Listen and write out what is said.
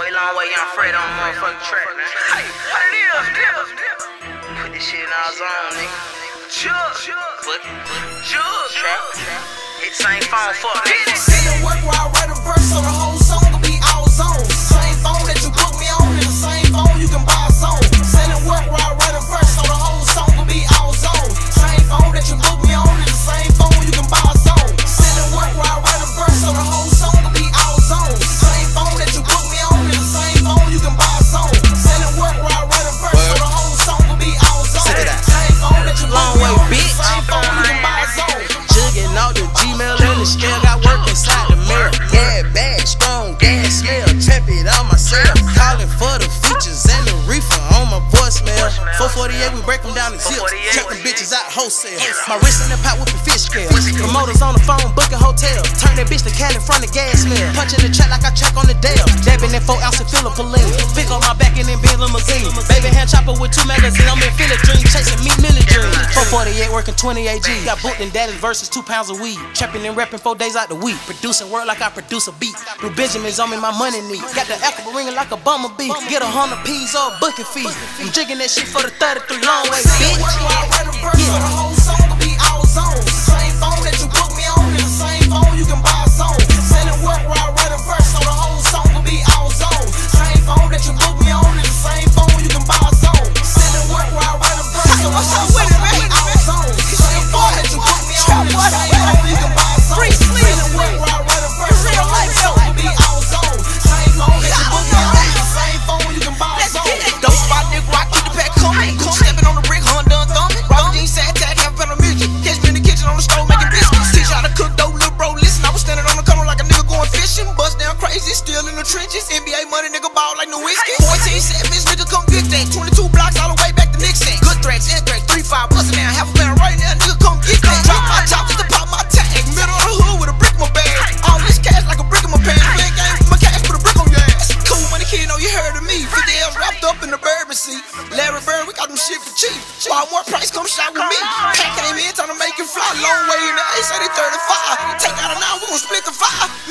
long way, young Fred on the motherfucking track, man. Hey, what it is? Put this shit in our zone, nigga. Jug, trap. Hit the same phone, fuck nigga. Say the work while I write a verse so the whole song will be all zone. Same phone that you book me on, in the same phone you can buy a song. Say the work while I write a verse so the whole song will be all zone. Same phone that you book me on, in the same phone you can buy a song. Say the work while I write a verse so the whole song will be all zone. Same phone that you book me on, in the same phone you can buy a song. Say the work while I write a verse so the whole song will be all zone. Same phone that you book me on, in the same phone you can buy a song. Jugging all the Gmail and the scale, got work inside the mirror. Yeah, bad, strong, gas smell, trap it on myself. Calling for the features and the reefer on my voicemail. 448, we break them down in zips. Check them bitches out wholesale. My wrist in the pot whipping fish scale. Promoters on the phone booking hotel. Turn that bitch to Cali from the gas mill. Punching the track like I track on the Dale. Dabbing that 4 ounce of Philippoline. Pick on my back and then be limousine. Baby hand chopper with 2 magazines. I'm in Philly dream, chasing me Millie dream. 448 working 20 AG. Got booked in Dallas versus 2 pounds of weed. Trapping and rapping 4 days out the week. Producing work like I produce a beat. Blue Benjamins on me, my money need. Got the alcohol ringing like a bumblebee. Get 100 P's or a booking fee. I'm jigging that shit for the 33 long way, bitch. Work while I write a verse so the whole song will be all zone. Same phone that you book me on, in the same phone you can buy a song. Say the work while I write a verse so the whole song will be all zone. Same phone that you book me on, in the same phone you can buy a song. Say the work while I write a verse so the whole song will be all zone. Same phone that you book me on, in the same phone you can buy a song. Say the work while I write a verse so the whole song will be all zone. Same phone that you book me on, in the same phone you can buy a song. Don't spot nigga, I keep the pack coming. Stepping on the brick, Honda and thumbing. Robert Jean sad tag, half a pound of music. Catch me in the kitchen on the stove making biscuits. Teach how to cook dough, little bro, listen. I was standing on the corner like a nigga going fishing. Bust down crazy, still in the trenches. NBA money, nigga ball like no whiskey. 14 7, nigga come get that. 22 blocks all the way back to Nixon. Good threats, Anthrax, 3-5, bustin' down. Half a pound right now, nigga come get that. Drop my top just to pop my tag. Middle of the hood with a brick in my bag. All this cash like a brick in my pants. Playing game for my cash, put a brick on your ass. Cool money kid, know you heard of me. 50 L's wrapped up in the bourbon seat. Larry Bird, we got them shit for cheap. While more price, come shop with me. Pack came in, trying to make it fly. Long way in the A, say they 35. Take out a 9, we gon' split the 5.